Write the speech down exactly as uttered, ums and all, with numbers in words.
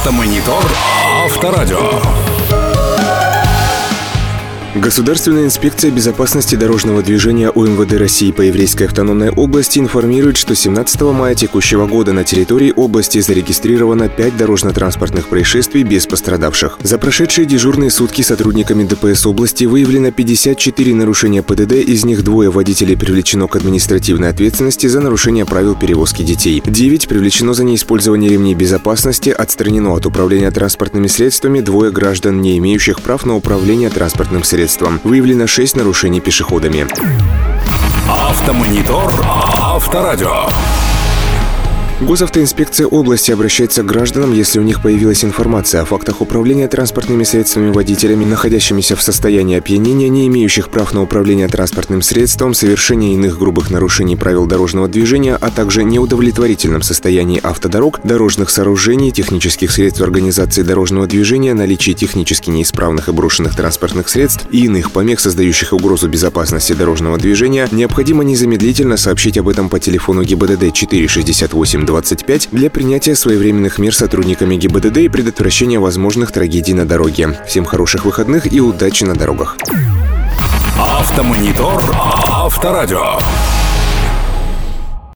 Автомонитор Авторадио. Государственная инспекция безопасности дорожного движения УМВД России по Еврейской автономной области информирует, что семнадцатого мая текущего года на территории области зарегистрировано пять дорожно-транспортных происшествий без пострадавших. За прошедшие дежурные сутки сотрудниками ДПС области выявлено пятьдесят четыре нарушения ПДД, из них двое водителей привлечено к административной ответственности за нарушение правил перевозки детей. девять привлечено за неиспользование ремней безопасности, отстранено от управления транспортными средствами двое граждан, не имеющих прав на управление транспортным средством. Выявлено шесть нарушений пешеходами. Автомонитор Авторадио. Госавтоинспекция области обращается к гражданам, если у них появилась информация о фактах управления транспортными средствами водителями, находящимися в состоянии опьянения, не имеющих прав на управление транспортным средством, совершение иных грубых нарушений правил дорожного движения, а также неудовлетворительном состоянии автодорог, дорожных сооружений, технических средств организации дорожного движения, наличии технически неисправных и брошенных транспортных средств и иных помех, создающих угрозу безопасности дорожного движения, необходимо незамедлительно сообщить об этом по телефону ГИБДД четыре шестьдесят восемь двадцать пять для принятия своевременных мер сотрудниками ГИБДД и предотвращения возможных трагедий на дороге. Всем хороших выходных и удачи на дорогах. Автомонитор Авторадио.